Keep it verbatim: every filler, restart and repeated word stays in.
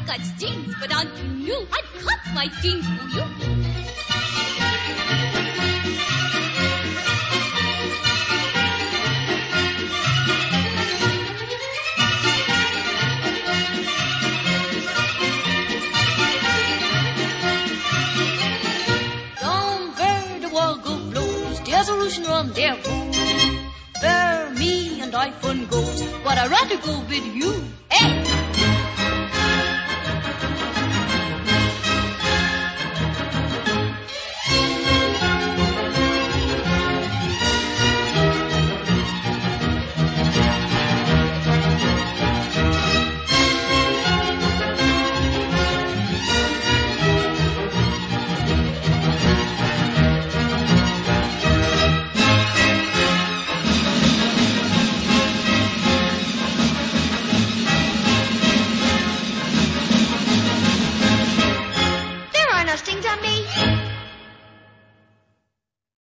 got stings, but aren't you new? I'd cut my stings for you. Don't bear the Waggle blows, there's a Russian rum there. Bear me and I fun goes, but I'd rather go with you. Hey!